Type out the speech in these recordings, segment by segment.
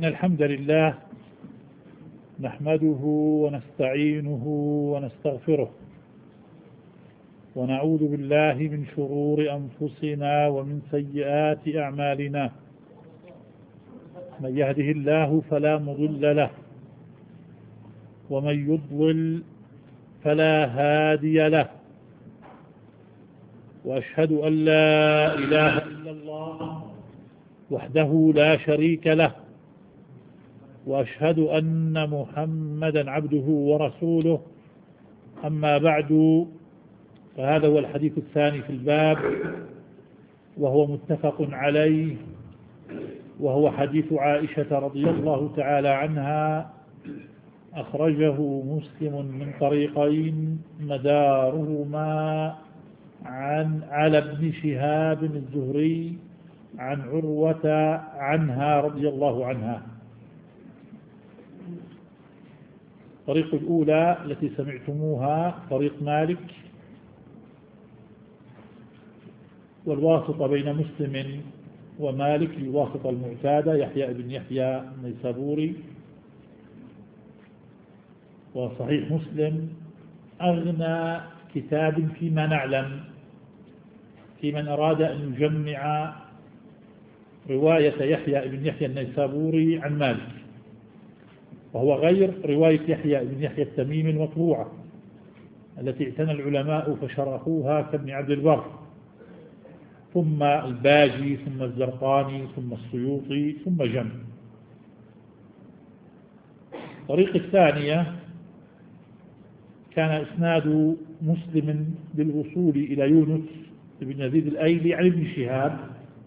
إن الحمد لله نحمده ونستعينه ونستغفره ونعوذ بالله من شرور أنفسنا ومن سيئات أعمالنا. من يهده الله فلا مضل له ومن يضلل فلا هادي له، وأشهد أن لا إله إلا الله وحده لا شريك له، وأشهد أن محمدا عبده ورسوله. أما بعد، فهذا هو الحديث الثاني في الباب، وهو متفق عليه، وهو حديث عائشة رضي الله تعالى عنها، أخرجه مسلم من طريقين مدارهما على ابن شهاب الزهري عن عروة عنها رضي الله عنها. الطريق الأولى التي سمعتموها طريق مالك، والواسطة بين مسلم ومالك الواسطة المعتادة يحيى بن يحيى النيسابوري. وصحيح مسلم أغنى كتاب فيما نعلم في من أراد أن يجمع رواية يحيى بن يحيى النيسابوري عن مالك، وهو غير رواية يحيى بن يحيى التميمي المطبوعة التي اعتنى العلماء فشرحوها كابن عبد البر، ثم الباجي، ثم الزرقاني، ثم السيوطي، ثم جمع. الطريق الثانية كان إسناد مسلم بالوصول إلى يونس بن يزيد الأيلي عن ابن شهاب،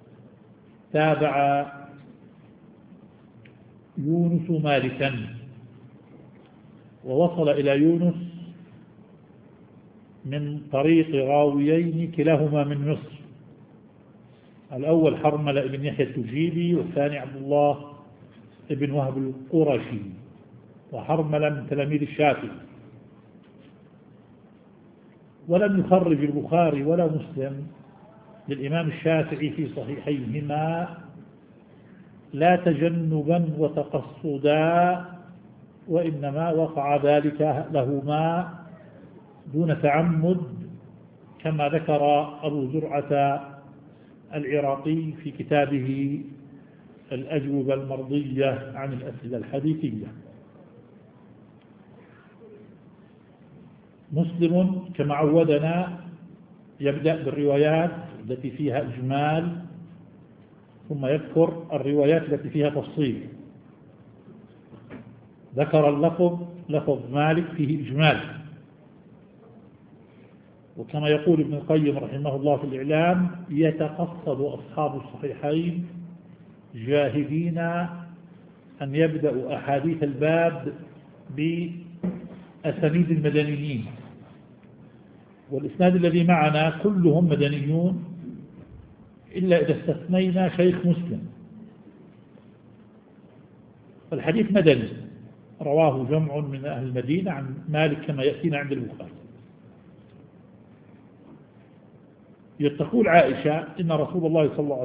تابع يونس مالكا، ووصل إلى يونس من طريق راويين كلاهما من مصر، الأول حرملة بن يحيى التجيبي، والثاني عبد الله بن وهب القرشي، وحرملة من تلاميذ الشافعي. ولم يخرج البخاري ولا مسلم للإمام الشافعي في صحيحيهما لا تجنبا وتقصدا، وإنما وقع ذلك لهما دون تعمد، كما ذكر أبو زرعة العراقي في كتابه الأجوبة المرضية عن الأسئلة الحديثية. مسلم كما عودنا يبدأ بالروايات التي فيها إجمال، ثم يذكر الروايات التي فيها تفصيل. ذكر اللفظ لفظ مالك فيه إجمال، وكما يقول ابن القيم رحمه الله في الإعلام: يتقصد أصحاب الصحيحين جاهدين أن يبدأوا أحاديث الباب بأسانيد المدنيين، والإسناد الذي معنا كلهم مدنيون إلا إذا استثنينا شيخ مسلم، فالحديث مدني رواه جمع من أهل المدينة عن مالك كما يأتينا عند البخاري. تقول عائشة إن رسول الله صلى الله عليه